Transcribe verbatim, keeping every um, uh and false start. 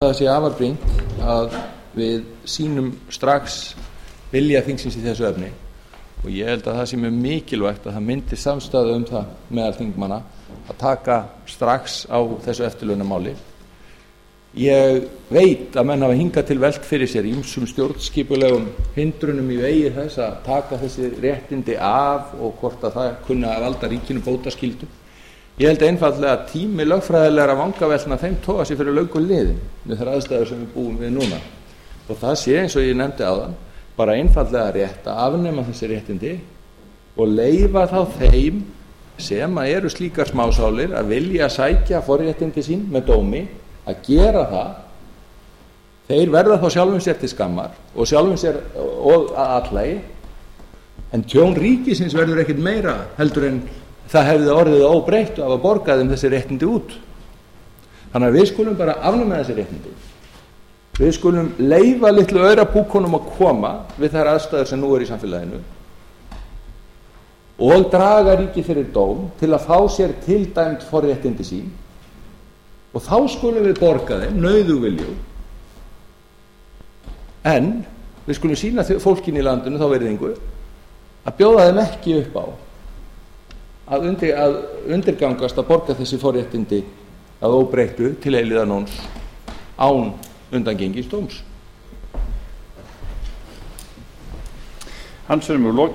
það sé afar brýnt að við sýnum strax vilja þingsins í þessu efni og ég held að það sé mjög mikilvægt að það myndi samstaða um það meðal þingmanna að taka strax á þessu eftirlaunamáli. Ég veit að menn hafa hingað til velt fyrir sér ýmsum stjórnskipulegum hindrunum í vegi þess að taka þessi réttindi af og hvort að það kunni að valda ríkinu bótaskyldu. Ég held einfaldlega að tími lögfræðilegra vangaveltna þeim toga sér fyrir löngu liðin með þær aðstæður sem við búum við núna. Og það sé eins og ég nefndi áðan bara einfaldlega rétt að afnema þessi réttindi og leyfa þá þeim sem að eru slíkar smásálir að vilja sækja forréttindi sín með dómi að gera það. Þeir verða þá sjálfum sér til skammar og sjálfum sér og að allægi, en tjón ríkisins verður ekkert meira heldur en það hefði orðið óbreytt af að borga þeim þessi réttindi út. Þannig að við skulum bara afnema þessi réttindi. Við skulum leyfa litlu aurapúkunum að koma við þær aðstæður sem nú er í samfélaginu og draga ríkið fyrir dóm til að fá sér tildæmt forréttindi sín. Og þá skulum við borga þeim nauðugvilju, en við skulum sýna fólkinu í landinu þá virðingu að bjóða þeim ekki upp á að, undir, að undirgangast að borga þessi forréttindi að óbreyttu til eilífðarnóns án undangengins dóms. Hans er mjög lokið.